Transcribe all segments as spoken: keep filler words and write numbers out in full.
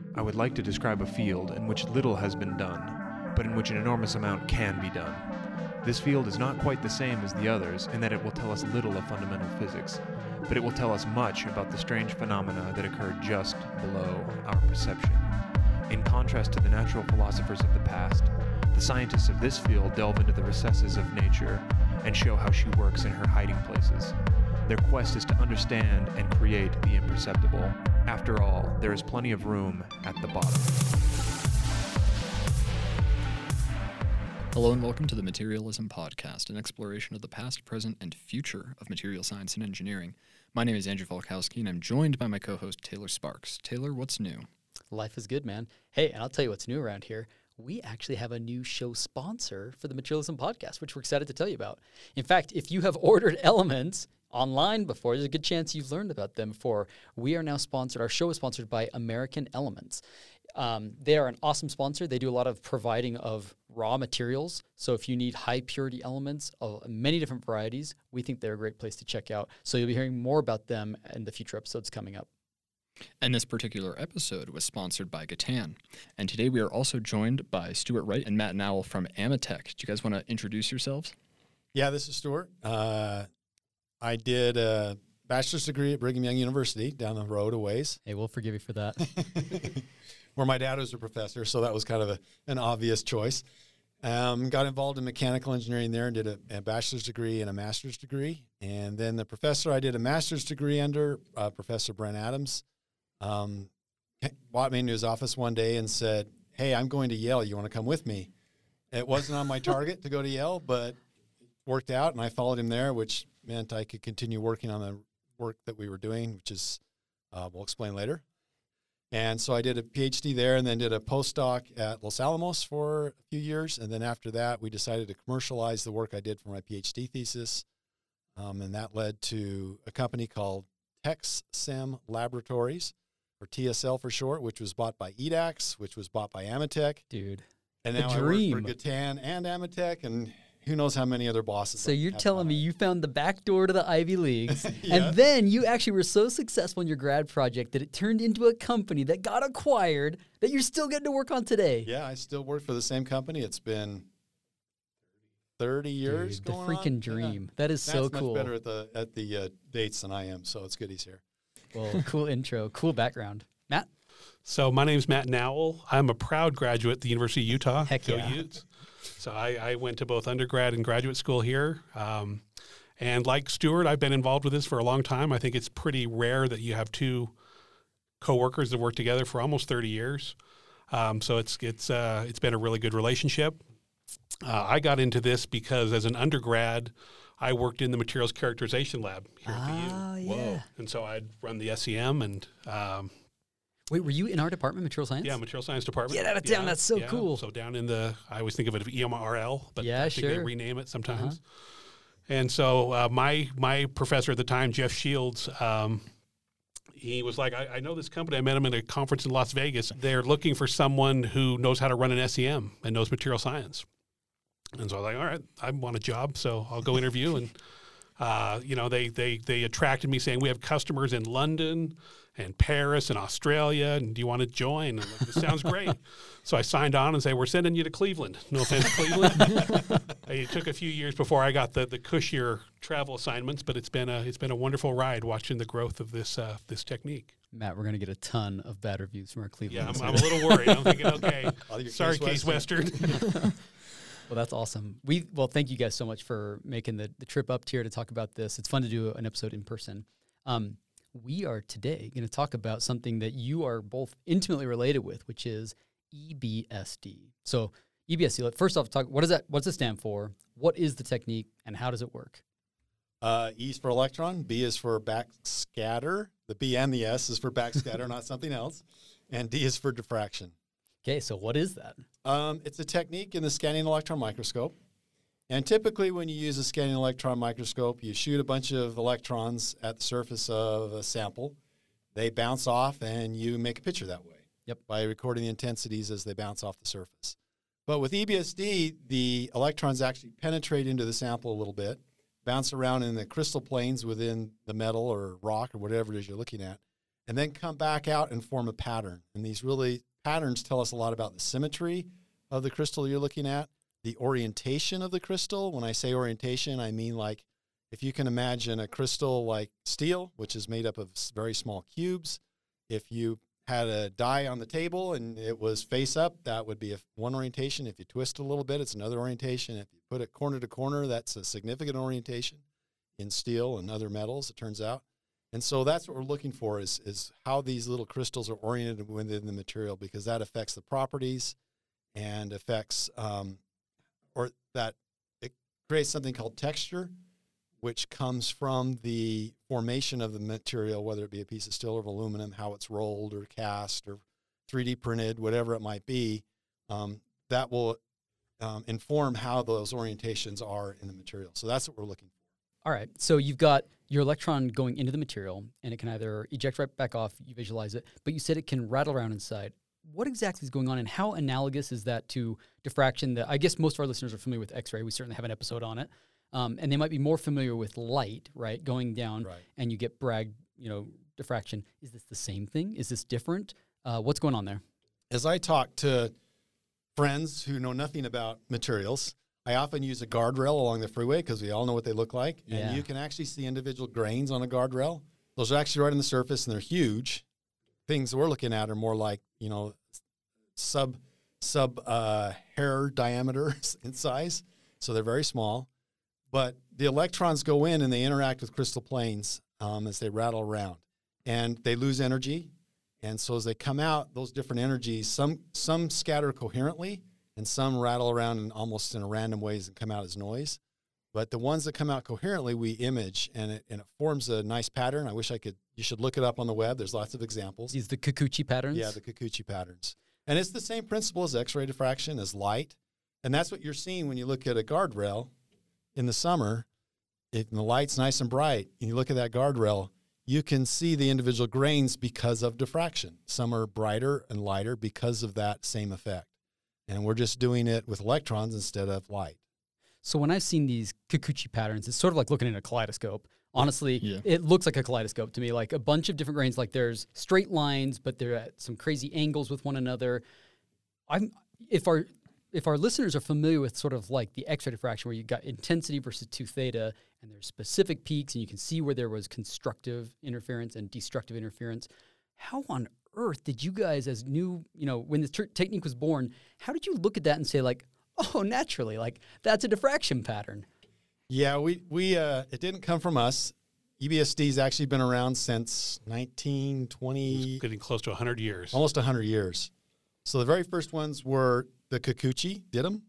I would like to describe a field in which little has been done, but in which an enormous amount can be done. This field is not quite the same as the others in that it will tell us little of fundamental physics, but it will tell us much about the strange phenomena that occur just below our perception. In contrast to the natural philosophers of the past, the scientists of this field delve into the recesses of nature and show how she works in her hiding places. Their quest is to understand and create the imperceptible. After all, there is plenty of room at the bottom. Hello and welcome to the Materialism Podcast, an exploration of the past, present, and future of material science and engineering. My name is Andrew Falkowski, and I'm joined by my co-host Taylor Sparks. Taylor, what's new? Life is good, man. Hey, and I'll tell you what's new around here. We actually have a new show sponsor for the Materialism Podcast, which we're excited to tell you about. In fact, if you have ordered elements online before, there's a good chance you've learned about them before. We are now sponsored. Our show is sponsored by American Elements. Um, they are an awesome sponsor. They do a lot of providing of raw materials. So if you need high purity elements of many different varieties, we think they're a great place to check out. So you'll be hearing more about them in the future episodes coming up. And this particular episode was sponsored by Gatan. And today we are also joined by Stuart Wright and Matt Nowell from Amatech. Do you guys want to introduce yourselves? Yeah, this is Stuart. Uh, I did a bachelor's degree at Brigham Young University down the road a ways. Hey, we'll forgive you for that. Where my dad was a professor, so that was kind of a, an obvious choice. Um, got involved in mechanical engineering there and did a, a bachelor's degree and a master's degree. And then the professor I did a master's degree under, uh, Professor Brent Adams, um, brought me into his office one day and said, "Hey, I'm going to Yale. You want to come with me?" It wasn't on my target to go to Yale, but it worked out, and I followed him there, which meant I could continue working on the work that we were doing, which is, uh, we'll explain later. And so I did a PhD there and then did a postdoc at Los Alamos for a few years. And then after that, we decided to commercialize the work I did for my PhD thesis. Um, and that led to a company called TexSim Laboratories, or T S L for short, which was bought by E D A X, which was bought by Amatech. Dude, and the now dream. I work for Gatan and Amatech, and who knows how many other bosses. So you're telling me you found the back door to the Ivy Leagues, Yeah. and then you actually were so successful in your grad project that it turned into a company that got acquired that you're still getting to work on today. Yeah, I still work for the same company. It's been thirty years Dude, the going freaking on. dream. Yeah. That is Matt's so cool. much better at the at the uh, dates than I am, so it's good he's here. Well, cool intro, cool background. Matt? So my name's Matt Nowell. I'm a proud graduate at the University of Utah. Heck Go yeah. Utes. So I, I went to both undergrad and graduate school here. Um, and like Stuart, I've been involved with this for a long time. I think it's pretty rare that you have two coworkers that work together for almost thirty years. Um, so it's it's uh, it's been a really good relationship. Uh, I got into this because as an undergrad, I worked in the materials characterization lab here Ah, at the U. yeah. And so I'd run the S E M and um, Wait, were you in our department, material science? yeah, material science department. Get out of town. Yeah, That's so yeah. cool. So down in the, I always think of it as E M R L, but Yeah, I think they sure. rename it sometimes. Uh-huh. And so uh, my my professor at the time, Jeff Shields, um, he was like, I, I know this company. I met him at a conference in Las Vegas. They're looking for someone who knows how to run an S E M and knows material science. And so I was like, all right, I want a job, so I'll go interview. And, uh, you know, they, they, they attracted me saying, we have customers in London and Paris and Australia, and do you want to join? And I'm like, this sounds great. So I signed on and say, we're sending you to Cleveland. No offense, Cleveland. It took a few years before I got the, the cushier travel assignments, but it's been a it's been a wonderful ride watching the growth of this uh, this technique. Matt, we're going to get a ton of bad reviews from our Cleveland. Yeah, I'm, I'm a little worried. I'm thinking, okay, sorry, Case Case Western. Well, that's awesome. We well, thank you guys so much for making the, the trip up here to talk about this. It's fun to do an episode in person. Um, we are today going to talk about something that you are both intimately related with, which is E B S D. So E B S D, let- first off, talk. What does that? What does it stand for? What is the technique, and how does it work? Uh, E is for electron, B is for backscatter. The B and the S is for backscatter, not something else. And D is for diffraction. Okay, so what is that? Um, it's a technique in the scanning electron microscope. And typically when you use a scanning electron microscope, you shoot a bunch of electrons at the surface of a sample. They bounce off, and you make a picture that way. Yep. By recording the intensities as they bounce off the surface. But with E B S D, the electrons actually penetrate into the sample a little bit, bounce around in the crystal planes within the metal or rock or whatever it is you're looking at, and then come back out and form a pattern. And these really patterns tell us a lot about the symmetry of the crystal you're looking at, the orientation of the crystal. When I say orientation, I mean like if you can imagine a crystal like steel, which is made up of very small cubes. If you had a die on the table and it was face up, that would be a, one orientation. If you twist it a little bit, it's another orientation. If you put it corner to corner, that's a significant orientation in steel and other metals, it turns out. And so that's what we're looking for is, is how these little crystals are oriented within the material, because that affects the properties and affects, um, or that it creates something called texture, which comes from the formation of the material, whether it be a piece of steel or of aluminum, how it's rolled or cast or three D printed, whatever it might be. Um, that will um, inform how those orientations are in the material. So that's what we're looking for. All right. So you've got your electron going into the material, and it can either eject right back off, you visualize it, but you said it can rattle around inside. What exactly is going on, and how analogous is that to diffraction? That I guess most of our listeners are familiar with X-ray. We certainly have an episode on it. Um, and they might be more familiar with light, right, going down, Right. and you get Bragg, you know, diffraction. Is this the same thing? Is this different? Uh, what's going on there? As I talk to friends who know nothing about materials, I often use a guardrail along the freeway because we all know what they look like. Yeah. And you can actually see individual grains on a guardrail. Those are actually right on the surface, and they're huge. Things we're looking at are more like, you know, sub sub uh, hair diameter in size. So they're very small. But the electrons go in and they interact with crystal planes um, as they rattle around. And they lose energy. And so as they come out, those different energies, some some scatter coherently and some rattle around in almost in a random ways and come out as noise. But the ones that come out coherently, we image, and it, and it forms a nice pattern. I wish I could, you should look it up on the web. There's lots of examples. These the Kikuchi patterns? Yeah, the Kikuchi patterns. And it's the same principle as X-ray diffraction, as light. And that's what you're seeing when you look at a guardrail in the summer. If the light's nice and bright, and you look at that guardrail, you can see the individual grains because of diffraction. Some are brighter and lighter because of that same effect. And we're just doing it with electrons instead of light. So when I've seen these Kikuchi patterns, it's sort of like looking at a kaleidoscope. Honestly, Yeah. it looks like a kaleidoscope to me, like a bunch of different grains. Like there's straight lines, but they're at some crazy angles with one another. I'm if our if our listeners are familiar with sort of like the X-ray diffraction, where you got intensity versus two theta, and there's specific peaks, and you can see where there was constructive interference and destructive interference. How on earth did you guys, as new, you know, when this ter- technique was born, how did you look at that and say like, oh, naturally, like that's a diffraction pattern? Yeah, we, we uh, it didn't come from us. E B S D's actually been around since nineteen twenty, Getting close to one hundred years. almost one hundred years. So the very first ones were the Kikuchi, did them.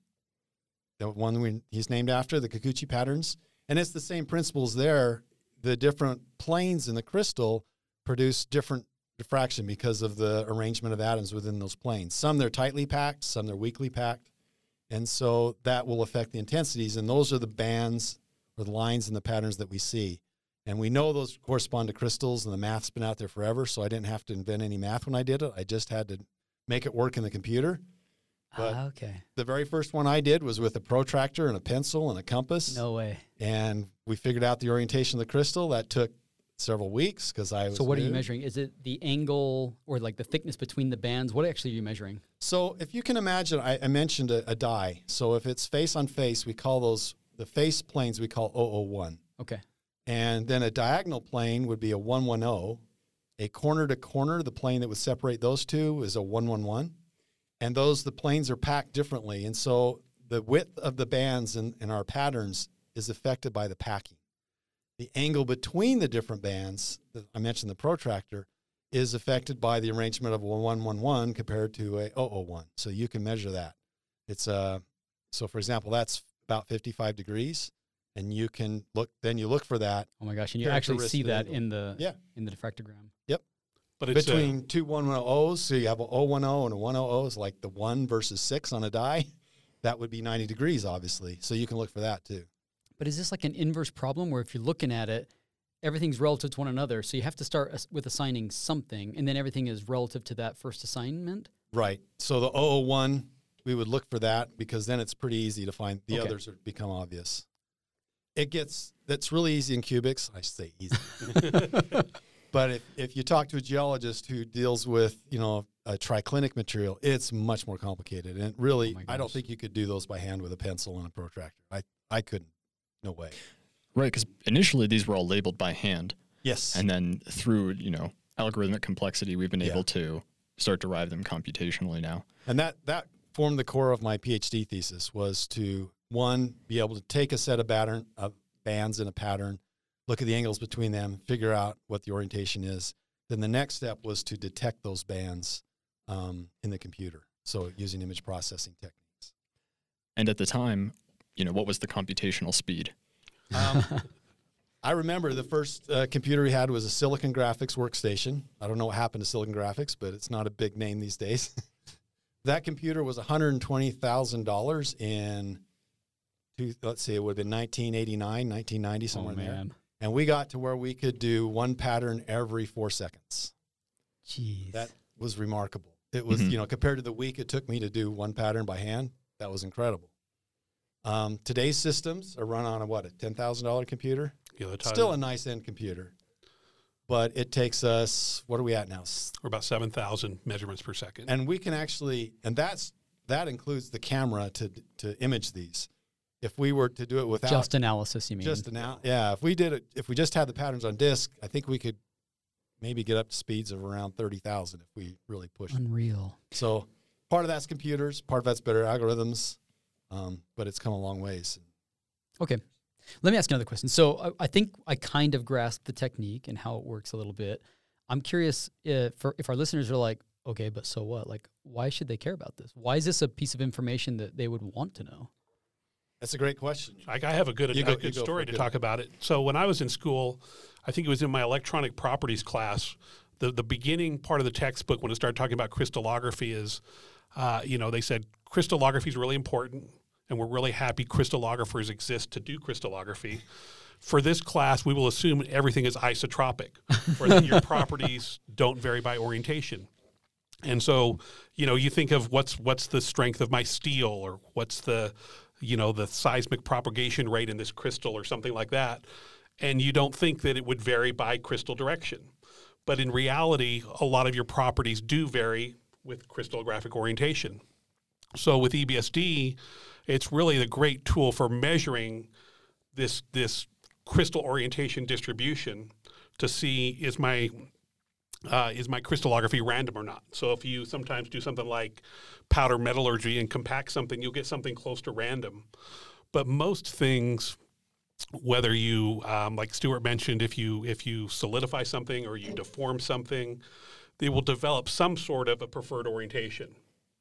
The one we, he's named after, the Kikuchi patterns. And it's the same principles there. The different planes in the crystal produce different diffraction because of the arrangement of atoms within those planes. Some they're tightly packed, some they're weakly packed. And so that will affect the intensities. And those are the bands or the lines and the patterns that we see. And we know those correspond to crystals, and the math's been out there forever, so I didn't have to invent any math when I did it. I just had to make it work in the computer. But Ah, okay. the very first one I did was with a protractor and a pencil and a compass. No way. And we figured out the orientation of the crystal. That took several weeks because I was So what are you new. measuring? Is it the angle or like the thickness between the bands? What actually are you measuring? So if you can imagine, I, I mentioned a, a die. So if it's face on face, we call those, the face planes we call zero zero one. Okay. And then a diagonal plane would be a one one zero. A corner to corner, the plane that would separate those two, is a one one one. And those, the planes are packed differently. And so the width of the bands in, in our patterns is affected by the packing. The angle between the different bands, that I mentioned the protractor, is affected by the arrangement of a one one one compared to a zero zero one. So you can measure that. It's uh, so for example, that's about fifty-five degrees. And you can look, then you look for that Oh my gosh! And you actually see that Characteristic. in the Yeah. in the diffractogram. But it's uh, between two one one zeros. So you have a zero one zero and a one hundred is like the one versus six on a die. That would be ninety degrees, obviously. So you can look for that too. But is this like an inverse problem where if you're looking at it, everything's relative to one another, so you have to start as- with assigning something, and then everything is relative to that first assignment? Right. So the zero zero one, we would look for that because then it's pretty easy to find. The Okay. others are, become obvious. It gets, that's really easy in cubics. I should say easy. But if, if you talk to a geologist who deals with, you know, a triclinic material, it's much more complicated. And really, Oh my I don't gosh. think you could do those by hand with a pencil and a protractor. I, I couldn't. No way. Right, because initially these were all labeled by hand, Yes. and then through, you know, algorithmic complexity, we've been Yeah. able to start to derive them computationally now. And that, that formed the core of my PhD thesis, was to, one, be able to take a set of pattern of bands in a pattern, look at the angles between them, figure out what the orientation is. Then the next step was to detect those bands um, in the computer, so using image processing techniques. And at the time, you know, what was the computational speed? Um, I remember the first uh, computer we had was a Silicon Graphics workstation. I don't know what happened to Silicon Graphics, but it's not a big name these days. That computer was one hundred twenty thousand dollars in, two, let's see, it would have been nineteen eighty-nine, nineteen ninety, somewhere oh, in there. man. And we got to where we could do one pattern every four seconds. Jeez. That was remarkable. It was, Mhm. you know, compared to the week it took me to do one pattern by hand, that was incredible. Um, today's systems are run on a, what, a ten thousand dollars computer? You know, Still a nice end computer, but it takes us, what are we at now? S- we're about seven thousand measurements per second. And we can actually, and that's, that includes the camera to, to image these. If we were to do it without Just analysis, you mean? just an out, yeah, if we did it, if we just had the patterns on disk, I think we could maybe get up to speeds of around thirty thousand if we really pushed. Unreal. So part of that's computers, part of that's better algorithms, um, but it's come a long ways. Okay. Let me ask another question. So I, I think I kind of grasped the technique and how it works a little bit. I'm curious if, for, if our listeners are like, okay, but so what? Like, why should they care about this? Why is this a piece of information that they would want to know? That's a great question. I, I have a good, You a go- good you go story for to it. talk about it. So when I was in school, I think it was in my electronic properties class, the, the beginning part of the textbook when it started talking about crystallography is, uh, you know, they said crystallography is really important, and we're really happy crystallographers exist to do crystallography. For this class, we will assume everything is isotropic, or that your properties don't vary by orientation. And so, you know, you think of what's what's the strength of my steel, or what's the, you know, the seismic propagation rate in this crystal or something like that. And you don't think that it would vary by crystal direction. But in reality, a lot of your properties do vary with crystallographic orientation. So with E B S D, it's really the great tool for measuring this, this crystal orientation distribution to see is my Uh, is my crystallography random or not? So if you sometimes do something like powder metallurgy and compact something, you'll get something close to random. But most things, whether you, um, like Stuart mentioned, if you if you solidify something or you deform something, they will develop some sort of a preferred orientation.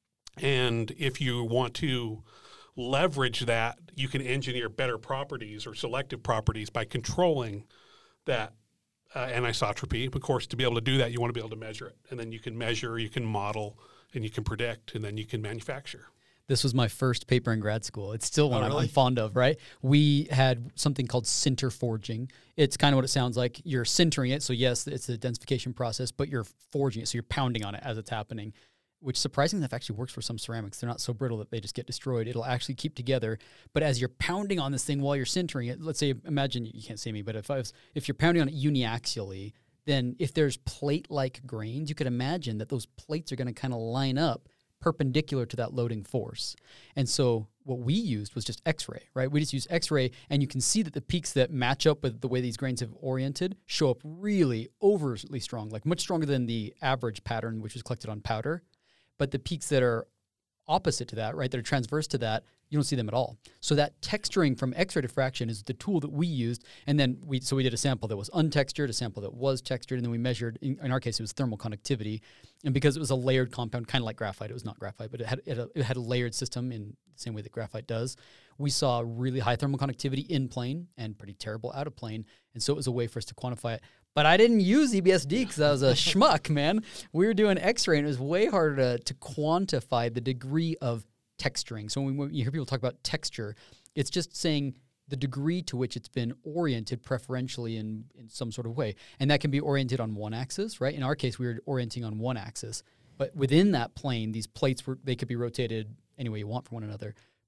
And if you want to leverage that, you can engineer better properties or selective properties by controlling that Uh, anisotropy. Of course, to be able to do that, you want to be able to measure it. And then you can measure, you can model, and you can predict, and then you can manufacture. This was my first paper in grad school. It's still one Oh, I'm- really? I'm fond of, right? We had something called sinter forging. It's kind of what it sounds like. You're sintering it, so yes, it's a densification process, but you're forging it, so you're pounding on it as it's happening, which surprisingly enough actually works for some ceramics. They're not so brittle that they just get destroyed. It'll actually keep together. But as you're pounding on this thing while you're sintering it, let's say, imagine, you can't see me, but if I was, if you're pounding on it uniaxially, then if there's plate-like grains, you could imagine that those plates are going to kind of line up perpendicular to that loading force. And so what we used was just X-ray, right? We just use X-ray, and you can see that the peaks that match up with the way these grains have oriented show up really overly strong, like much stronger than the average pattern, which was collected on powder. But the peaks that are opposite to that, right, that are transverse to that, you don't see them at all. So that texturing from X-ray diffraction is the tool that we used. And then we, so we did a sample that was untextured, a sample that was textured, and then we measured, in, in our case, it was thermal conductivity. And because it was a layered compound, kind of like graphite, it was not graphite, but it had, it had, a, it had a layered system in the same way that graphite does. We saw really high thermal conductivity in plane and pretty terrible out of plane. And so it was a way for us to quantify it. But I didn't use E B S D because I was a schmuck, man. We were doing X-ray, and it was way harder to, to quantify the degree of texturing. So when, we, when you hear people talk about texture, it's just saying the degree to which it's been oriented preferentially in, in some sort of way. And that can be oriented on one axis, right? In our case, we were orienting on one axis. But within that plane, these plates, were they could be rotated any way you want from one another.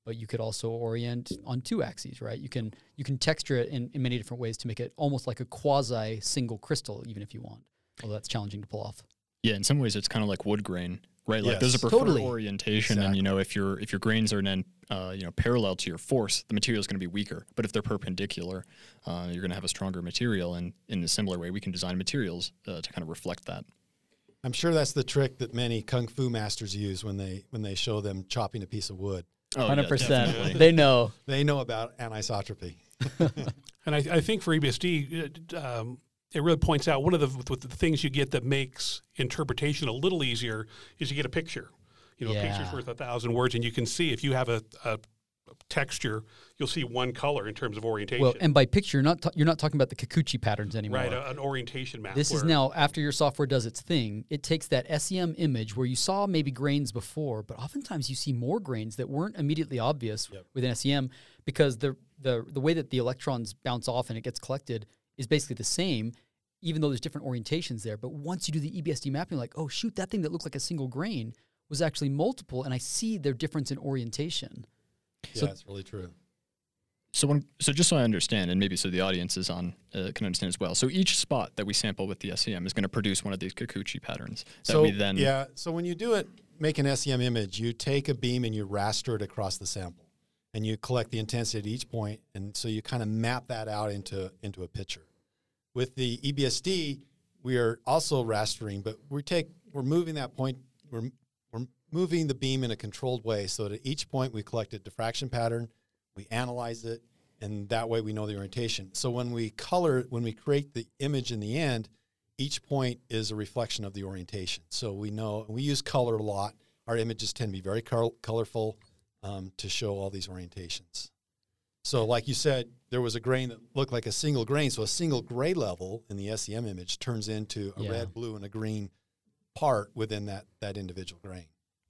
but you could also orient on two axes, right? You can you can texture it in, in many different ways to make it almost like a quasi single crystal, even if you want. Although that's challenging to pull off. Yeah, in some ways it's kind of like wood grain, right? Like Yes, there's a preferred totally. orientation, and you know if your if your grains are then uh, you know parallel to your force, the material is going to be weaker. But if they're perpendicular, uh, you're going to have a stronger material. And in a similar way, we can design materials uh, to kind of reflect that. I'm sure that's the trick that many kung fu masters use when they when they show them chopping a piece of wood. Oh, yeah, one hundred percent. definitely. They know. They know about anisotropy. And I, I think for E B S D, it, um, it really points out one of the, with the things you get that makes interpretation a little easier is you get a picture. You know, a picture's Yeah. worth a thousand words, and you can see if you have a, a texture, you'll see one color in terms of orientation. Well, and by picture, you're not ta- you're not talking about the Kikuchi patterns anymore. right, a, an orientation map. This is where- now after your software does its thing. It takes that S E M image where you saw maybe grains before, but oftentimes you see more grains that weren't immediately obvious Yep. within S E M because the the the way that the electrons bounce off and it gets collected is basically the same, even though there's different orientations there. But once you do the E B S D mapping, like, oh shoot, that thing that looked like a single grain was actually multiple, and I see their difference in orientation. Yeah, So- that's really true. So when, so just so I understand, and maybe so the audience is on uh, can understand as well. So each spot that we sample with the S E M is going to produce one of these Kikuchi patterns that So we then yeah, so when you do it, make an S E M image, you take a beam and you raster it across the sample, and you collect the intensity at each point, and so you kind of map that out into into a picture. With the E B S D, we are also rastering, but we take we're moving that point we're we're moving the beam in a controlled way, so that at each point we collect a diffraction pattern, we analyze it, and that way we know the orientation. So when we color, when we create the image in the end, each point is a reflection of the orientation. So we know, we use color a lot. Our images tend to be very col- colorful um, to show all these orientations. So like you said, there was a grain that looked like a single grain. So a single gray level in the S E M image turns into a Yeah. red, blue, and a green part within that, that individual grain.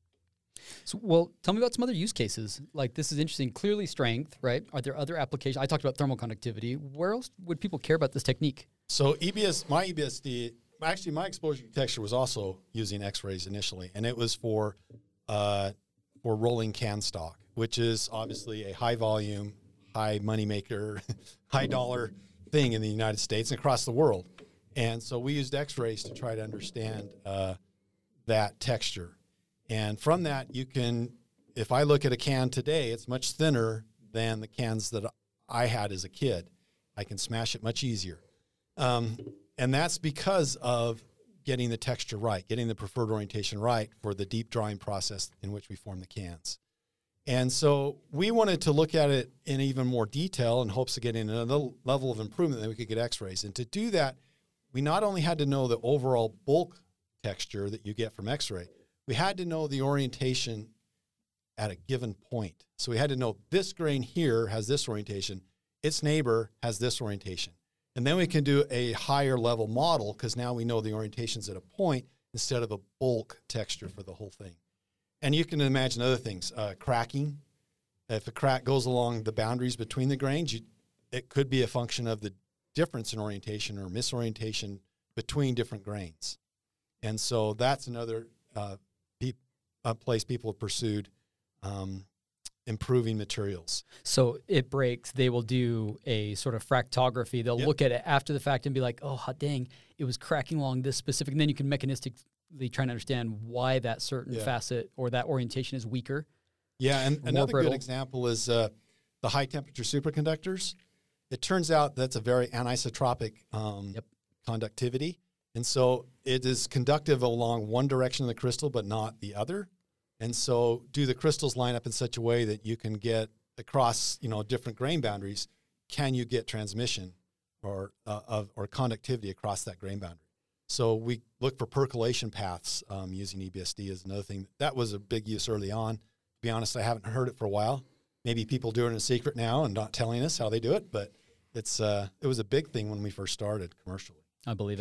So, well, tell me about some other use cases. Like, this is interesting. Clearly strength, right? Are there other applications? I talked about thermal conductivity. Where else would people care about this technique? So E B S, my E B S D, actually my exposure texture was also using X-rays initially, and it was for uh, for rolling can stock, which is obviously a high volume, high money maker, high dollar thing in the United States and across the world. And so we used X-rays to try to understand uh, that texture. And from that, you can, if I look at a can today, it's much thinner than the cans that I had as a kid. I can smash it much easier. Um, and that's because of getting the texture right, getting the preferred orientation right for the deep drawing process in which we form the cans. And so we wanted to look at it in even more detail in hopes of getting another level of improvement that we could get X-rays. And to do that, we not only had to know the overall bulk texture that you get from X-ray, we had to know the orientation at a given point. So we had to know this grain here has this orientation, its neighbor has this orientation. And then we can do a higher level model because now we know the orientations at a point instead of a bulk texture for the whole thing. And you can imagine other things, uh, cracking. If a crack goes along the boundaries between the grains, you, it could be a function of the difference in orientation or misorientation between different grains. And so that's another uh, pe- a place people have pursued um, improving materials. So it breaks, they will do a sort of fractography. They'll Yep. look at it after the fact and be like, oh, hot dang, it was cracking along this specific. And then you can mechanistically try and understand why that certain Yeah. facet or that orientation is weaker. Yeah, and More another brittle. good example is uh, the high temperature superconductors. It turns out that's a very anisotropic um, Yep. conductivity. And so it is conductive along one direction of the crystal, but not the other. And so do the crystals line up in such a way that you can get across, you know, different grain boundaries? Can you get transmission or uh, of or conductivity across that grain boundary? So we look for percolation paths um, using E B S D as another thing. That was a big use early on. To be honest, I haven't heard it for a while. Maybe people do it in secret now and not telling us how they do it, but it's uh, it was a big thing when we first started commercially. I believe it.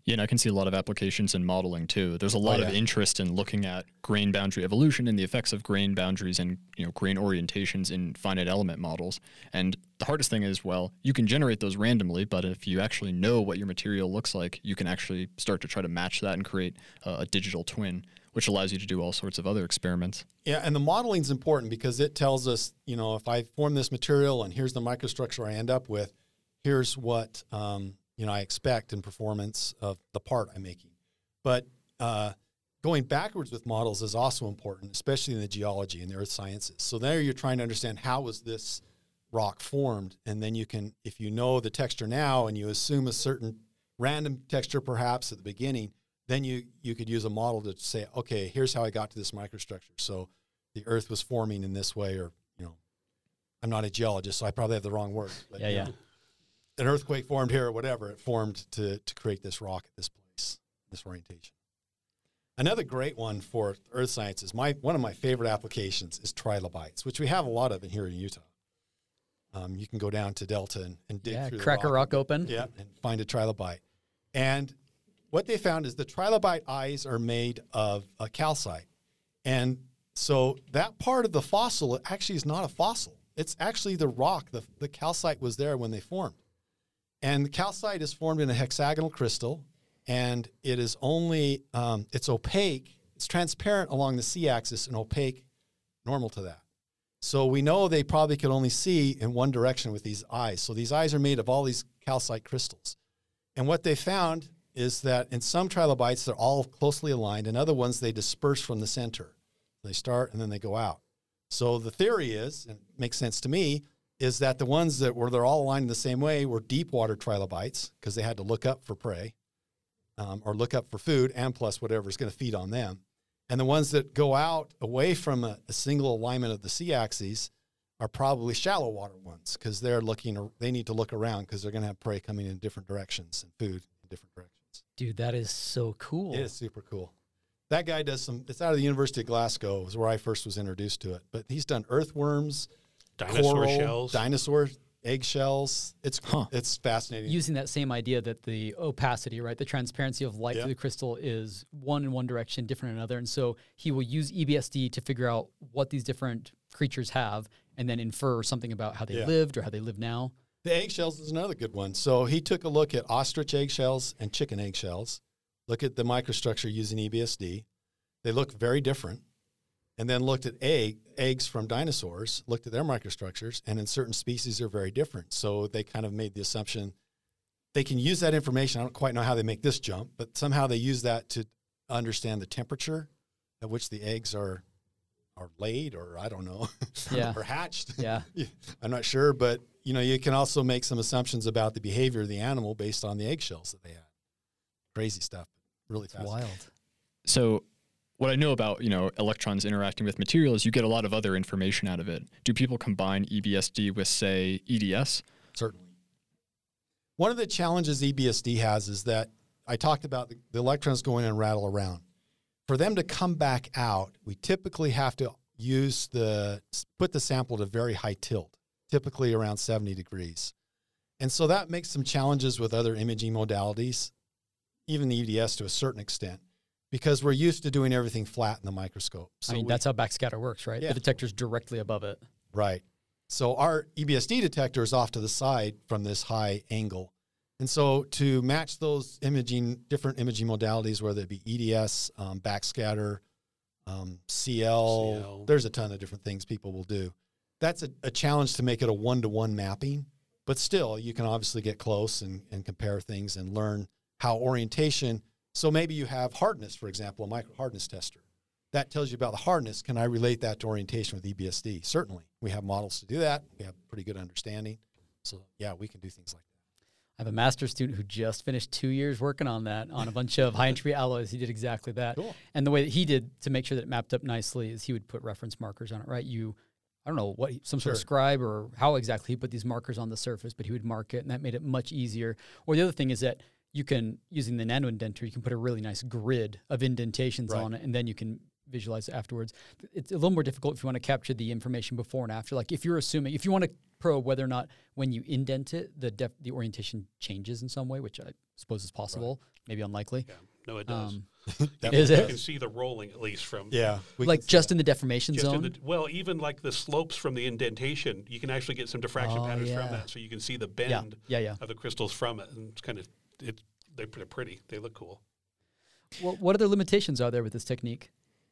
Yeah, and I can see a lot of applications in modeling too. There's a lot Oh, yeah. of interest in looking at grain boundary evolution and the effects of grain boundaries and, you know, grain orientations in finite element models. And the hardest thing is, well, you can generate those randomly, but if you actually know what your material looks like, you can actually start to try to match that and create uh, a digital twin, which allows you to do all sorts of other experiments. Yeah, and the modeling is important because it tells us, you know, if I form this material and here's the microstructure I end up with, here's what um, you know I expect in performance of the part I'm making. But uh, going backwards with models is also important, especially in the geology and the earth sciences. So there you're trying to understand how was this rock formed, and then you can, if you know the texture now and you assume a certain random texture perhaps at the beginning, then you, you could use a model to say, okay, here's how I got to this microstructure. So the earth was forming in this way, or, you know, I'm not a geologist, so I probably have the wrong word. But, Yeah, you yeah. know, an earthquake formed here or whatever, it formed to, to create this rock at this place, this orientation. Another great one for earth sciences, my, one of my favorite applications is trilobites, which we have a lot of in here in Utah. Um, you can go down to Delta and, and dig Yeah, through crack the a rock open. Yeah, and find a trilobite. And what they found is the trilobite eyes are made of a calcite. And so that part of the fossil actually is not a fossil. It's actually the rock. The, the calcite was there when they formed. And the calcite is formed in a hexagonal crystal, and it is only, um, it's opaque. It's transparent along the c-axis and opaque normal to that. So we know they probably could only see in one direction with these eyes. So these eyes are made of all these calcite crystals. And what they found is that in some trilobites, they're all closely aligned. In other ones, they disperse from the center. They start and then they go out. So the theory is, and it makes sense to me, is that the ones that were they're all aligned in the same way were deep water trilobites because they had to look up for prey um, or look up for food and plus whatever is going to feed on them. And the ones that go out away from a, a single alignment of the c-axis are probably shallow water ones because they're looking, they need to look around because they're going to have prey coming in different directions and food in different directions. Dude, that is so cool. It is super cool. That guy does some, it's out of the University of Glasgow, is where I first was introduced to it. But he's done earthworms, Dinosaur coral, shells. dinosaur eggshells. It's Huh. it's fascinating. Using that same idea that the opacity, right, the transparency of light Yeah. through the crystal is one in one direction, different in another. And so he will use E B S D to figure out what these different creatures have and then infer something about how they Yeah. lived or how they live now. The eggshells is another good one. So he took a look at ostrich eggshells and chicken eggshells, look at the microstructure using E B S D. They look very different. And then looked at egg, eggs from dinosaurs, looked at their microstructures, and in certain species they're very different. So they kind of made the assumption they can use that information. I don't quite know how they make this jump, but somehow they use that to understand the temperature at which the eggs are are laid, or I don't know, Yeah. or hatched. Yeah. I'm not sure, but you know, you can also make some assumptions about the behavior of the animal based on the eggshells that they had. Crazy stuff, really It's fascinating. wild. So what I know about, you know, electrons interacting with material is you get a lot of other information out of it. Do people combine E B S D with, say, E D S? Certainly. One of the challenges E B S D has is that I talked about the, the electrons going and rattle around. For them to come back out, we typically have to use the, put the sample to very high tilt, typically around seventy degrees. And so that makes some challenges with other imaging modalities, even the E D S to a certain extent, because we're used to doing everything flat in the microscope. So I mean, we- that's how backscatter works, right? Yeah. The detector's directly above it. Right. So our E B S D detector is off to the side from this high angle. And so to match those imaging, different imaging modalities, whether it be E D S, um, backscatter, um, C L, C L. there's a ton of different things people will do. That's a, a challenge to make it a one-to-one mapping. But still, you can obviously get close and, and compare things and learn how orientation. So maybe you have hardness, for example, a micro hardness tester. That tells you about the hardness. Can I relate that to orientation with E B S D? Certainly. We have models to do that. We have pretty good understanding. So, yeah, we can do things like that. I have a master's student who just finished two years working on that on a bunch of high entropy alloys. He did exactly that. Cool. And the way that he did to make sure that it mapped up nicely is he would put reference markers on it, right? You, I don't know what, he- some sort of Sure. scribe or how exactly he put these markers on the surface, but he would mark it, and that made it much easier. Or the other thing is that you can, using the nano indenter, you can put a really nice grid of indentations Right. on it, and then you can visualize it afterwards. It's a little more difficult if you want to capture the information before and after. Like if you're assuming, if you want to probe whether or not when you indent it, the def, the orientation changes in some way, which I suppose is possible. maybe unlikely. Yeah. No, it does. Um, That Is You it? can see the rolling at least from Yeah. we like can see just that. in the deformation just zone? in the well, even like the slopes from the indentation, you can actually get some diffraction Oh, patterns yeah. from that, so you can see the yeah, bend yeah, yeah. of the crystals from it, and it's kind of it. They're they're pretty. They look cool. What, what other limitations are there with this technique?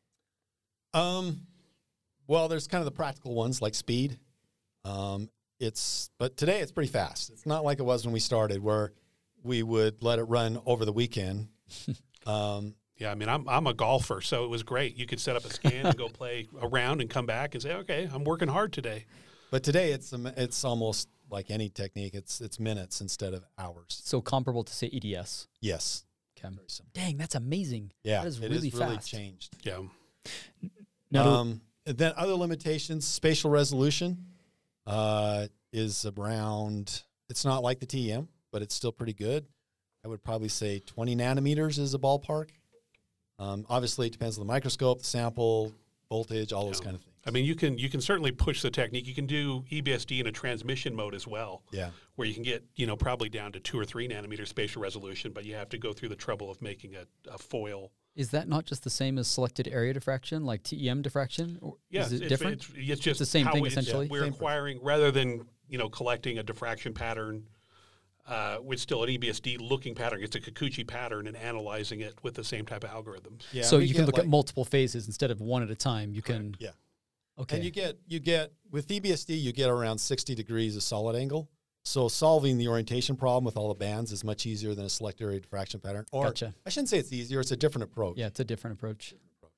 Um, well, there's kind of the practical ones like speed. Um, it's but today it's pretty fast. It's not like it was when we started, where we would let it run over the weekend. um, Yeah, I mean, I'm I'm a golfer, so it was great. You could set up a scan and go play a round and come back and say, okay, I'm working hard today. but today it's um, it's almost like any technique. It's it's minutes instead of hours. So comparable to, say, E D S. Yes. Okay. Very simple. Dang, that's amazing. Yeah, That is it really is really fast. changed. Yeah. Now, Um, and then other limitations, spatial resolution uh, is around, it's not like the T E M, but it's still pretty good. I would probably say twenty nanometers is a ballpark. Um, obviously, it depends on the microscope, the sample, voltage, all those Yeah. kind of things. I mean, you can you can certainly push the technique. You can do E B S D in a transmission mode as well, Yeah. where you can get, you know, probably down to two or three nanometer spatial resolution, but you have to go through the trouble of making a, a foil. is that not just the same as selected area diffraction, like T E M diffraction? Or Yeah, is it it's, different? It's, it's just the same how thing, it's- essentially? We're Same thing. acquiring, rather than, you know, collecting a diffraction pattern, uh, with still an E B S D looking pattern. It's a Kikuchi pattern and analyzing it with the same type of algorithms. Yeah. so we you can get look like- at multiple phases instead of one at a time. You can. Yeah. Okay. And you get, you get, with E B S D, you get around sixty degrees of solid angle. So solving the orientation problem with all the bands is much easier than a select area diffraction pattern. Or Gotcha. I shouldn't say it's easier, it's a different approach. Yeah, it's a different approach.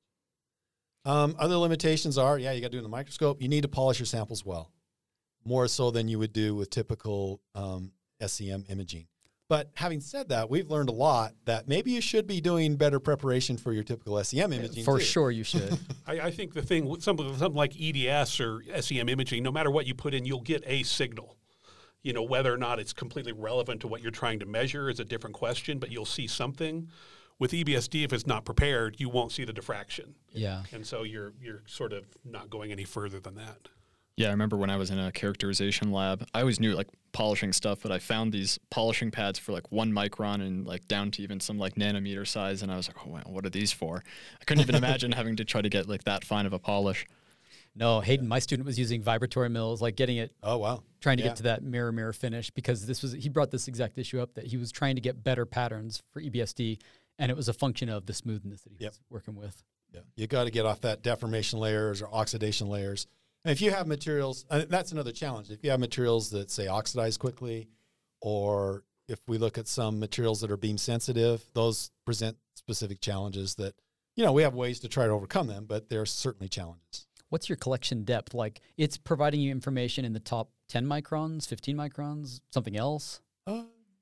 Um, other limitations are, yeah, you got to do it in the microscope. You need to polish your samples well, more so than you would do with typical um, S E M imaging. But having said that, we've learned a lot that maybe you should be doing better preparation for your typical S E M imaging. For too. sure, you should. I, I think the thing with something, something like E D S or S E M imaging, no matter what you put in, you'll get a signal. You know, whether or not it's completely relevant to what you're trying to measure is a different question, but you'll see something. With E B S D, if it's not prepared, you won't see the diffraction. Yeah. And so you're you're sort of not going any further than that. Yeah, I remember when I was in a characterization lab, I always knew like polishing stuff, but I found these polishing pads for like one micron and like down to even some like nanometer size. And I was like, oh, wow, what are these for? I couldn't even imagine having to try to get like that fine of a polish. No, Hayden, my student, was using vibratory mills, like getting it, Oh, wow. trying to Yeah. get to that mirror mirror finish, because this was he brought this exact issue up, that he was trying to get better patterns for E B S D, and it was a function of the smoothness that he Yep. was working with. Yeah. You got to get off that deformation layers or oxidation layers. And if you have materials, uh, that's another challenge. If you have materials that say oxidize quickly, or if we look at some materials that are beam sensitive, those present specific challenges that, you know, we have ways to try to overcome them, but there are certainly challenges. What's your collection depth? Like, it's providing you information in the top ten microns, fifteen microns, something else? Uh,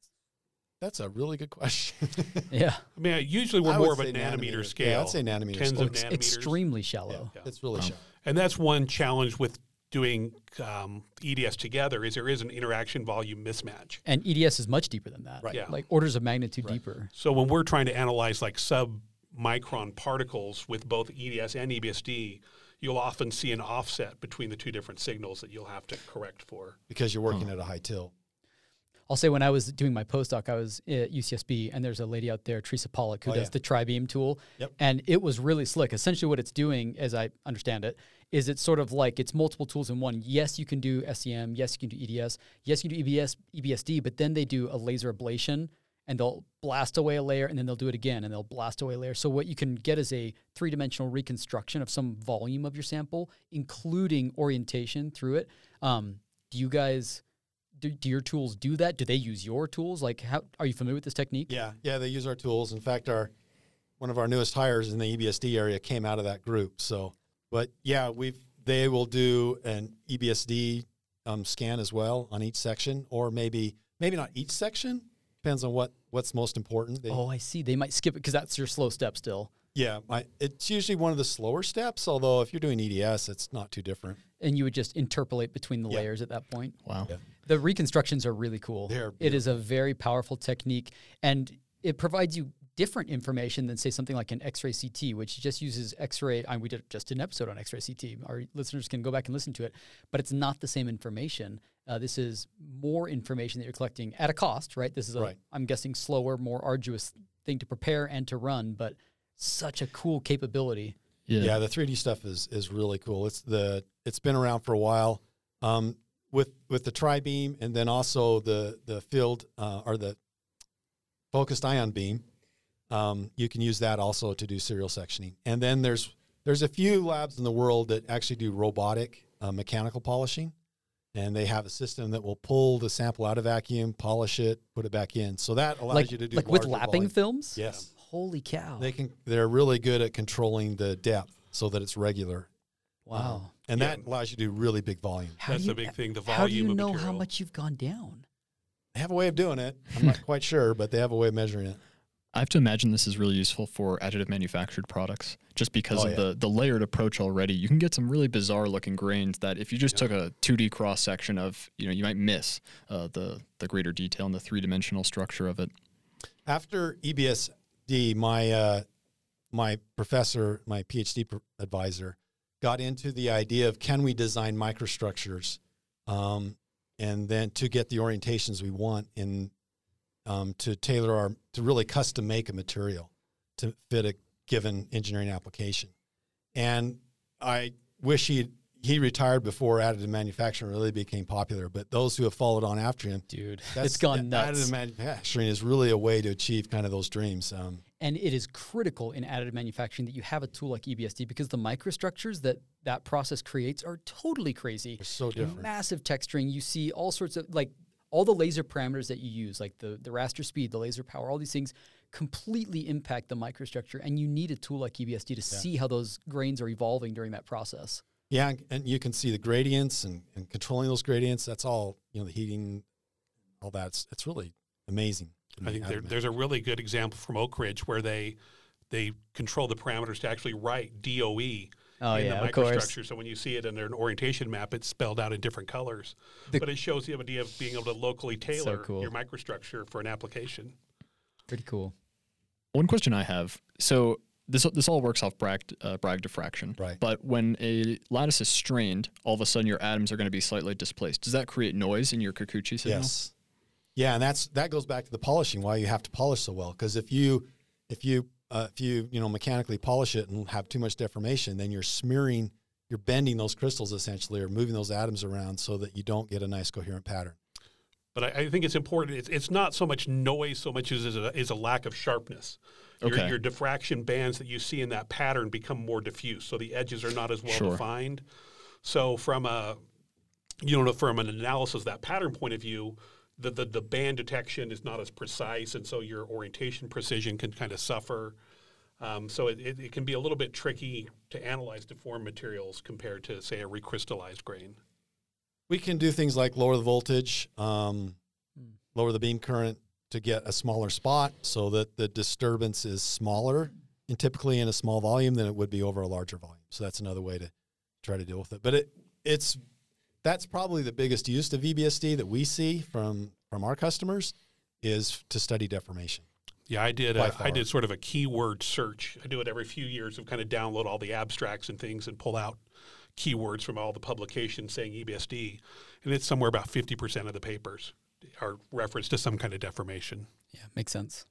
that's a really good question. Yeah. I mean, usually we're I more would of a say nanometer nanometers. scale. Yeah, I'd say nanometer Tens scale. of It's nanometers. extremely shallow. Yeah. It's really Wow. shallow. And that's one challenge with doing um, E D S together is there is an interaction volume mismatch. And E D S is much deeper than that. Right. Yeah. Like orders of magnitude Right. deeper. So when we're trying to analyze like sub-micron particles with both E D S and E B S D, you'll often see an offset between the two different signals that you'll have to correct for. Because you're working at a high tilt. I'll say when I was doing my postdoc, I was at U C S B, and there's a lady out there, Teresa Pollock, who Oh, does yeah. the tri-beam tool. Yep. And it was really slick. Essentially what it's doing, as I understand it, is it's sort of like it's multiple tools in one. Yes, you can do S E M. Yes, you can do E D S. Yes, you can do E B S, E B S D, but then they do a laser ablation, and they'll blast away a layer, and then they'll do it again, and they'll blast away a layer. So what you can get is a three-dimensional reconstruction of some volume of your sample, including orientation through it. Um, do you guys... Do, do your tools do that? Do they use your tools? Like, how are you familiar with this technique? Yeah, yeah, they use our tools. In fact, our one of our newest hires in the E B S D area came out of that group. So, but yeah, we've they will do an E B S D um, scan as well on each section, or maybe maybe not each section. Depends on what what's most important. They, Oh, I see. They might skip it because that's your slow step still. Yeah, my, it's usually one of the slower steps. Although if you're doing E D S, it's not too different. And you would just interpolate between the Yeah. layers at that point. Wow. Yeah. The reconstructions are really cool. They're It is a very powerful technique, and it provides you different information than, say, something like an X-ray C T, which just uses X-ray. I, we did just an episode on X-ray C T. Our listeners can go back and listen to it, but it's not the same information. Uh, this is more information that you're collecting at a cost, right? This is, a, Right. I'm guessing, slower, more arduous thing to prepare and to run, but such a cool capability. Yeah. Yeah, the three D stuff is is really cool. It's the it's been around for a while. Um, with with the tri-beam and then also the the field uh, or the focused ion beam, um, you can use that also to do serial sectioning. And then there's there's a few labs in the world that actually do robotic uh, mechanical polishing, and they have a system that will pull the sample out of vacuum, polish it, put it back in. So that allows Like, you to do like with larger lapping volume. films? Yes. Holy cow. They can. They're really good at controlling the depth so that it's regular. wow. Um, and Yeah. that allows you to do really big volume. How That's do the you- big thing, the How do you volume of know how material. much you've gone down? They have a way of doing it. I'm not quite sure, but they have a way of measuring it. I have to imagine this is really useful for additive manufactured products, just because Oh, of yeah. the, the layered approach already. You can get some really bizarre looking grains that if you just took a two D cross section of, you know, you might miss uh, the, the greater detail and the three dimensional structure of it. After E B S D, my uh, my professor, my PhD pr- advisor, got into the idea of can we design microstructures, um, and then to get the orientations we want in um, to tailor our to really custom make a material to fit a given engineering application. And I wish he he retired before additive manufacturing really became popular. But those who have followed on after him, Dude, that's, it's gone nuts. Additive manufacturing is really a way to achieve kind of those dreams. Um, And it is critical in additive manufacturing that you have a tool like E B S D because the microstructures that that process creates are totally crazy. they're so different. Massive texturing. You see all sorts of, like, all the laser parameters that you use, like the, the raster speed, the laser power, all these things completely impact the microstructure. And you need a tool like E B S D to see how those grains are evolving during that process. Yeah, and- and you can see the gradients and, and controlling those gradients. That's all, you know, the heating, all that. It's, it's really amazing. I think there, Additive there's a really good example from Oak Ridge where they they control the parameters to actually write D O E Oh, in yeah, the of course. microstructure. So when you see it in an orientation map, it's spelled out in different colors. The- but it shows the idea of being able to locally tailor cool. your microstructure for an application. Pretty cool. One question I have, so this this all works off Bragg, uh, Bragg diffraction, Right. but when a lattice is strained, all of a sudden your atoms are going to be slightly displaced. Does that create noise in your Kikuchi signal? Yes. Yeah, and that's that goes back to the polishing. Why you have to polish so well? Because if you if you uh, if you you know mechanically polish it and have too much deformation, then you're smearing, you're bending those crystals essentially, or moving those atoms around so that you don't get a nice coherent pattern. But I, I think it's important. It's, it's not so much noise so much as is a, is a lack of sharpness. Your, Okay. your diffraction bands that you see in that pattern become more diffuse, so the edges are not as well Sure. defined. So from a you know from an analysis of that pattern point of view, the, the the band detection is not as precise, and so your orientation precision can kind of suffer. Um, so it, it, it can be a little bit tricky to analyze deformed materials compared to, say, a recrystallized grain. We can do things like lower the voltage, um, lower the beam current to get a smaller spot so that the disturbance is smaller and typically in a small volume than it would be over a larger volume. So that's another way to try to deal with it. But it it's that's probably the biggest use of E B S D that we see from from our customers is to study deformation. Yeah, I did. By A, I far. did sort of a keyword search. I do it every few years of kind of download all the abstracts and things and pull out keywords from all the publications saying E B S D, and it's somewhere about fifty percent of the papers are referenced to some kind of deformation. Yeah, makes sense.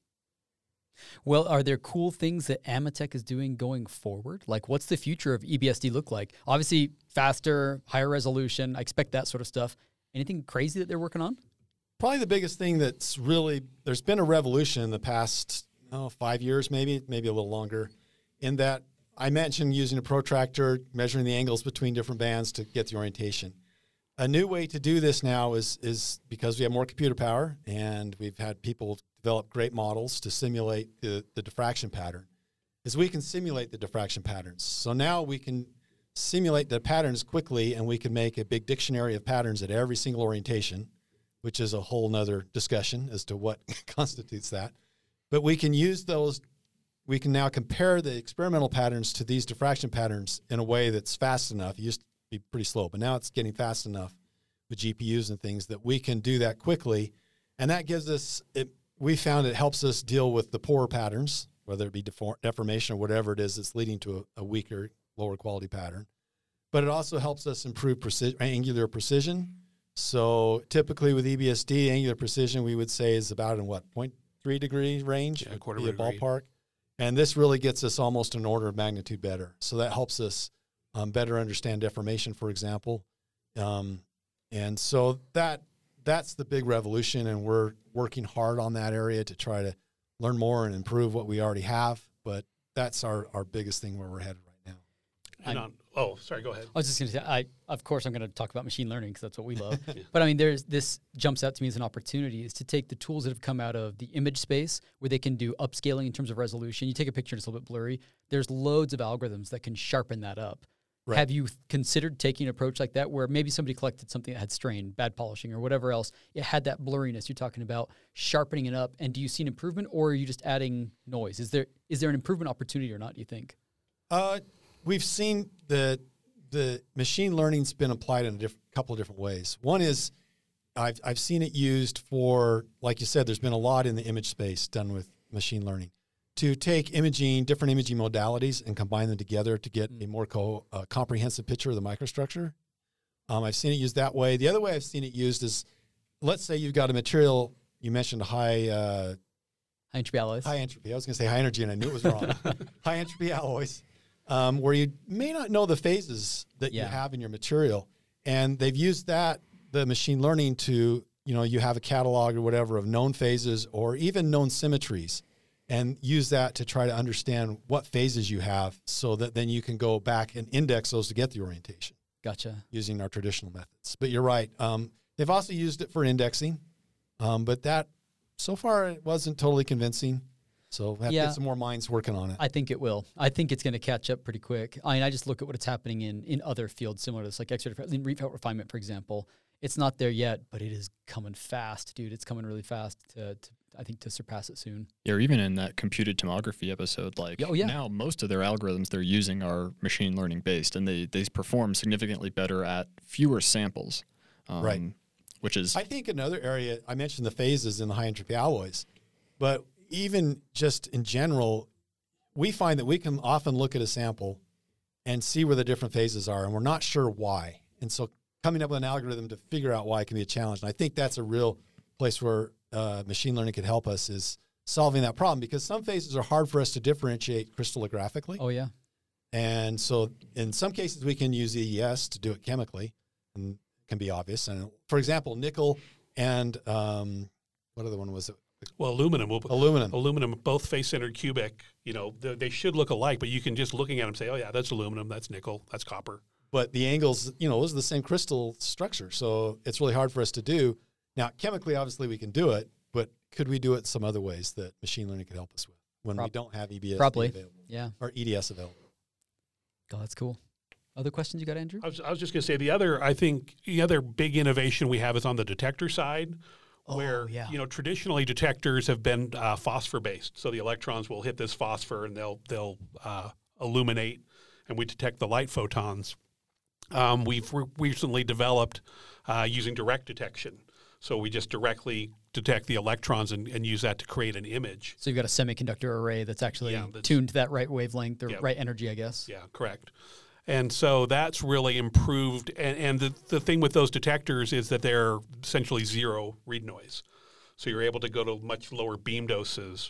Well, are there cool things that Amatec is doing going forward? Like, what's the future of E B S D look like? Obviously, faster, higher resolution. I expect that sort of stuff. Anything crazy that they're working on? Probably the biggest thing that's really, there's been a revolution in the past oh, five years, maybe, maybe a little longer, in that I mentioned using a protractor, measuring the angles between different bands to get the orientation. A new way to do this now is, is because we have more computer power and we've had people develop great models to simulate the, the diffraction pattern, is we can simulate the diffraction patterns. So now we can simulate the patterns quickly and we can make a big dictionary of patterns at every single orientation, which is a whole nother discussion as to what constitutes that. But we can use those, we can now compare the experimental patterns to these diffraction patterns in a way that's fast enough. It used to be pretty slow, but now it's getting fast enough with G P Us and things that we can do that quickly. And that gives us, it we found it helps us deal with the pore patterns, whether it be deform- deformation or whatever it is that's leading to a, a weaker, lower quality pattern. But it also helps us improve preci- angular precision. So typically with E B S D, angular precision, we would say is about in what, zero point three degree range, Yeah, quarter be a degree. ballpark. And this really gets us almost an order of magnitude better. So that helps us um, better understand deformation, for example. Um, and so that that's the big revolution, and we're working hard on that area to try to learn more and improve what we already have. But that's our, our biggest thing where we're headed right now. And on, oh, sorry, go ahead. I was just going to say, I of course I'm going to talk about machine learning because that's what we love. But I mean, there's this jumps out to me as an opportunity is to take the tools that have come out of the image space where they can do upscaling in terms of resolution. You take a picture and it's a little bit blurry. There's loads of algorithms that can sharpen that up. Right. Have you considered taking an approach like that where maybe somebody collected something that had strain, bad polishing, or whatever else? It had that blurriness you're talking about, sharpening it up. And do you see an improvement, or are you just adding noise? Is there is there an improvement opportunity or not, do you think? Uh, we've seen that the machine learning's been applied in a diff- couple of different ways. One is I've, I've seen it used for, like you said, there's been a lot in the image space done with machine learning to take imaging, different imaging modalities and combine them together to get a more co- uh, comprehensive picture of the microstructure. Um, I've seen it used that way. The other way I've seen it used is, let's say you've got a material, you mentioned high uh, High entropy alloys. high entropy. I was going to say high energy, and I knew it was wrong. High entropy alloys, um, where you may not know the phases that Yeah. you have in your material, and they've used that the machine learning to, you know, you have a catalog or whatever of known phases or even known symmetries, and use that to try to understand what phases you have, so that then you can go back and index those to get the orientation Gotcha. using our traditional methods. But you're right. Um, they've also used it for indexing, um, but that so far it wasn't totally convincing. So we have to Yeah. get some more minds working on it. I think it will. I think it's going to catch up pretty quick. I mean, I just look at what's happening in, in other fields similar to this, like X-ray in reef refinement, for example. It's not there yet, but it is coming fast, dude. It's coming really fast to, to I think, to surpass it soon. Yeah, or even in that computed tomography episode, like Oh, yeah. now most of their algorithms they're using are machine learning based, and they, they perform significantly better at fewer samples. Um, Right. Which is, I think another area, I mentioned the phases in the high entropy alloys, but even just in general, we find that we can often look at a sample and see where the different phases are, and we're not sure why. And so coming up with an algorithm to figure out why can be a challenge. And I think that's a real place where uh, machine learning could help us, is solving that problem, because some phases are hard for us to differentiate crystallographically. Oh, yeah. And so in some cases we can use E E S to do it chemically, and it can be obvious. And for example, nickel and um, what other one was it? Well, aluminum will Aluminum. aluminum, both face-centered cubic. You know, they, they should look alike, but you can just looking at them say, "Oh yeah, that's aluminum, that's nickel, that's copper." But the angles, you know, those are the same crystal structure. So it's really hard for us to do. Now, chemically, obviously we can do it, but could we do it some other ways that machine learning could help us with when Prob- we don't have E B S Probably. available Yeah. or E D S available? Oh, that's cool. Other questions you got, Andrew? I was, I was just going to say the other. I think the other big innovation we have is on the detector side, Oh, where yeah. you know traditionally detectors have been uh, phosphor based. So the electrons will hit this phosphor and they'll they'll uh, illuminate, and we detect the light photons. Um, we've re- recently developed uh, using direct detection. So we just directly detect the electrons and, and use that to create an image. So you've got a semiconductor array that's actually Yeah, that's- tuned to that right wavelength or Yeah. right energy, I guess. Yeah, correct. And so that's really improved. And, and the, the thing with those detectors is that they're essentially zero read noise. So you're able to go to much lower beam doses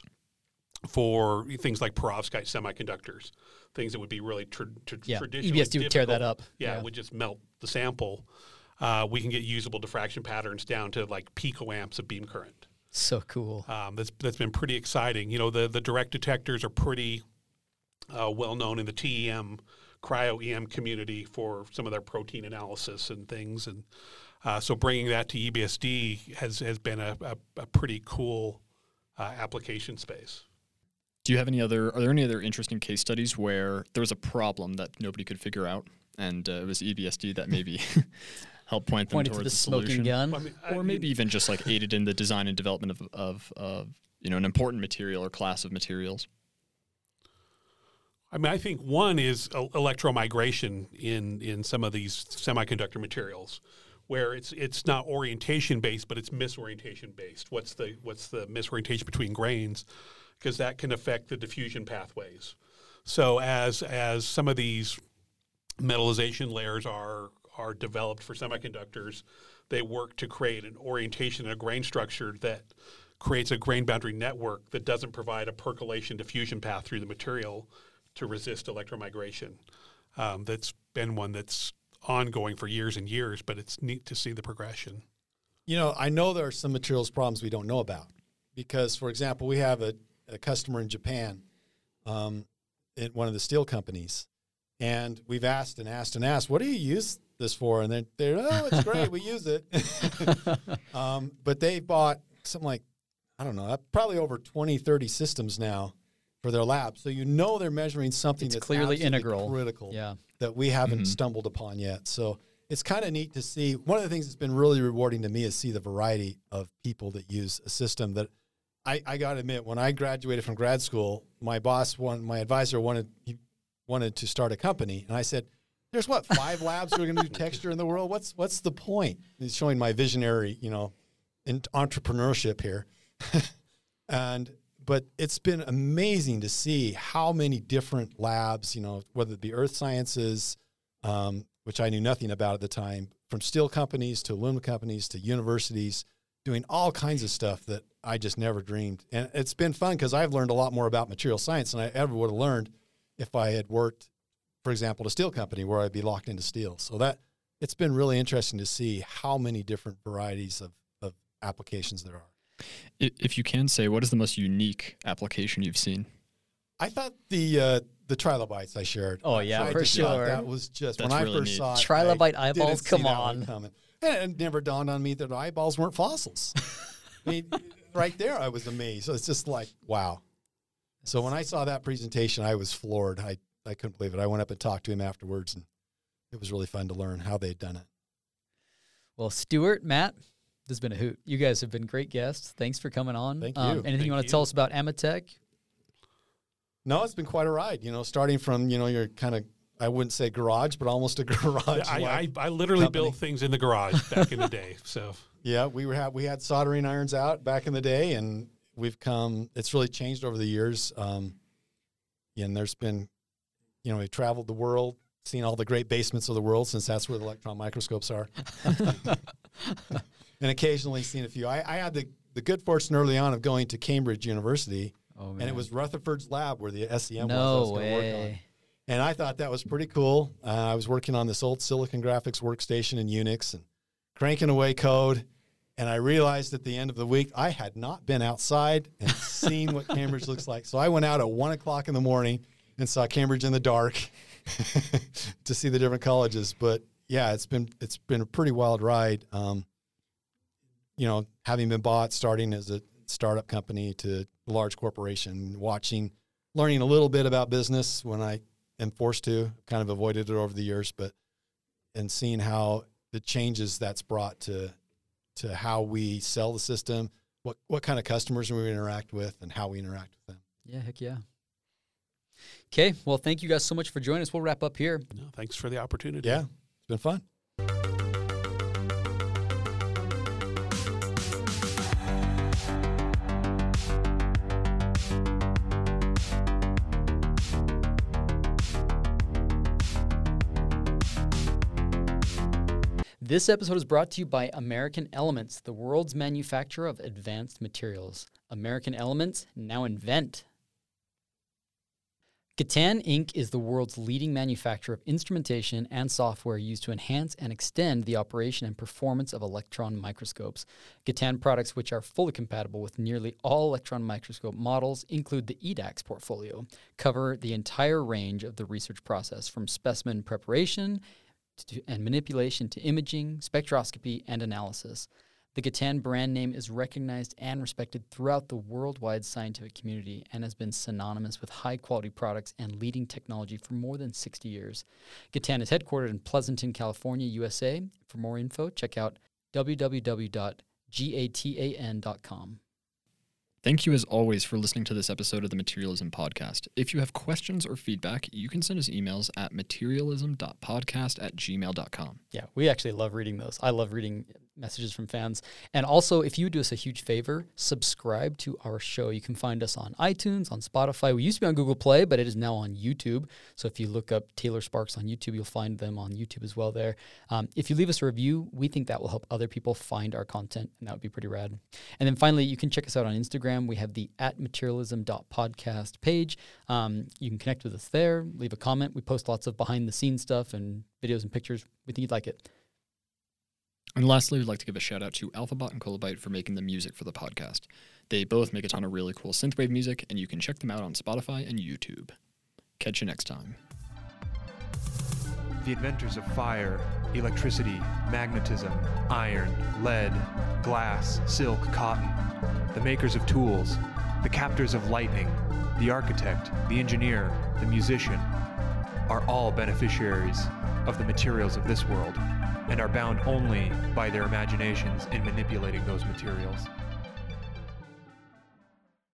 for things like perovskite semiconductors, things that would be really tr- tr- Yeah. traditionally E B S D would tear that difficult. up. Yeah, Yeah. it would just melt the sample. Uh, we can get usable diffraction patterns down to like picoamps of beam current. So cool. Um, that's that's been pretty exciting. You know, the the direct detectors are pretty uh, well known in the T E M, cryo E M community for some of their protein analysis and things, and uh, so bringing that to E B S D has has been a, a, a pretty cool uh, application space. do you have any other, are there any other interesting case studies where there was a problem that nobody could figure out, and uh, it was E B S D that maybe helped point them Pointed to towards the the smoking solution? gun. Well, I mean, I- Or maybe even just like aided in the design and development of, of, of you know, an important material or class of materials. I mean, I think one is el- electromigration in in some of these semiconductor materials, where it's it's not orientation based, but it's misorientation based. What's the what's the misorientation between grains? Because that can affect the diffusion pathways. So as as some of these metallization layers are are developed for semiconductors, they work to create an orientation and a grain structure that creates a grain boundary network that doesn't provide a percolation diffusion path through the material to resist electromigration. Um, that's been one that's ongoing for years and years, but it's neat to see the progression. You know, I know there are some materials problems we don't know about because, for example, we have a, a customer in Japan, um, in one of the steel companies, and we've asked and asked and asked, what do you use this for? And they're, they're oh, it's great, we use it. um, but they bought something like, I don't know, probably over twenty, thirty systems now for their lab. So you know they're measuring something It's that's clearly absolutely integral. critical Yeah. that we haven't Mhm. stumbled upon yet. So it's kind of neat to see. One of the things that's been really rewarding to me is see the variety of people that use a system that I, I got to admit, when I graduated from grad school, my boss, one, my advisor wanted, he wanted to start a company. And I said, there's what, five labs that are going to do texture in the world? What's, what's the point? He's showing my visionary, you know, in entrepreneurship here. and, but it's been amazing to see how many different labs, you know, whether it be earth sciences, um, which I knew nothing about at the time, from steel companies to aluminum companies to universities, doing all kinds of stuff that I just never dreamed. And it's been fun because I've learned a lot more about material science than I ever would have learned if I had worked, for example, at a steel company where I'd be locked into steel. So that it's been really interesting to see how many different varieties of, of applications there are. If you can say, what is the most unique application you've seen? I thought the uh, the trilobites I shared. Oh, yeah, I for just thought sure. That was just, That's when I really first neat. saw it, Trilobite I eyeballs, didn't see come that one on. coming. And it never dawned on me that eyeballs weren't fossils. I mean, right there, I was amazed. So it's just like, wow. So when I saw that presentation, I was floored. I, I couldn't believe it. I went up and talked to him afterwards, and it was really fun to learn how they'd done it. Well, Stuart, Matt, this has been a hoot. You guys have been great guests. Thanks for coming on. Thank Um, you. anything Thank you want to you. tell us about Amatech? No, it's been quite a ride, you know, starting from, you know, your kind of, I wouldn't say garage, but almost a garage. I, I, I literally company. built things in the garage back in the day. So Yeah, we were have we had soldering irons out back in the day, and we've come. It's really changed over the years. Um, and there's been, you know, we traveled the world, seen all the great basements of the world, since that's where the electron microscopes are, and occasionally seen a few. I, I had the the good fortune early on of going to Cambridge University, Oh, and it was Rutherford's lab where the S E M was. I no was gonna work on. way. And I thought that was pretty cool. Uh, I was working on this old Silicon Graphics workstation in Unix and cranking away code. And I realized at the end of the week, I had not been outside and seen what Cambridge looks like. So I went out at one o'clock in the morning and saw Cambridge in the dark to see the different colleges. But yeah, it's been, it's been a pretty wild ride. Um, you know, having been bought, starting as a startup company to a large corporation, watching, learning a little bit about business when I am forced to, kind of avoided it over the years, but, and seeing how the changes that's brought to, to how we sell the system, what, what kind of customers we interact with and how we interact with them. Yeah, heck yeah. Okay, well, thank you guys so much for joining us. We'll wrap up here. no, thanks for the opportunity. Yeah, it's been fun. This episode is brought to you by American Elements, the world's manufacturer of advanced materials. American Elements, now invent. Gatan Incorporated is the world's leading manufacturer of instrumentation and software used to enhance and extend the operation and performance of electron microscopes. Gatan products, which are fully compatible with nearly all electron microscope models, include the E DAX portfolio, cover the entire range of the research process from specimen preparation to, and manipulation to imaging, spectroscopy, and analysis. The Gatan brand name is recognized and respected throughout the worldwide scientific community and has been synonymous with high-quality products and leading technology for more than sixty years. Gatan is headquartered in Pleasanton, California, U S A. For more info, check out w w w dot gatan dot com. Thank you as always for listening to this episode of the Materialism Podcast. If you have questions or feedback, you can send us emails at materialism dot podcast at gmail dot com. Yeah, we actually love reading those. I love reading messages from fans. And also, if you would do us a huge favor, subscribe to our show. You can find us on iTunes, on Spotify. We used to be on Google Play, but it is now on YouTube. So if you look up Taylor Sparks on YouTube, you'll find them on YouTube as well there. Um, if you leave us a review, we think that will help other people find our content, and that would be pretty rad. And then finally, you can check us out on Instagram. We have the at materialism dot podcast page. Um, you can connect with us there, leave a comment. We post lots of behind-the-scenes stuff and videos and pictures. We think you'd like it. And lastly, we'd like to give a shout out to Alphabot and Kilobyte for making the music for the podcast. They both make a ton of really cool synthwave music, and you can check them out on Spotify and YouTube. Catch you next time. The inventors of fire, electricity, magnetism, iron, lead, glass, silk, cotton, the makers of tools, the captors of lightning, the architect, the engineer, the musician, are all beneficiaries of the materials of this world, and are bound only by their imaginations in manipulating those materials.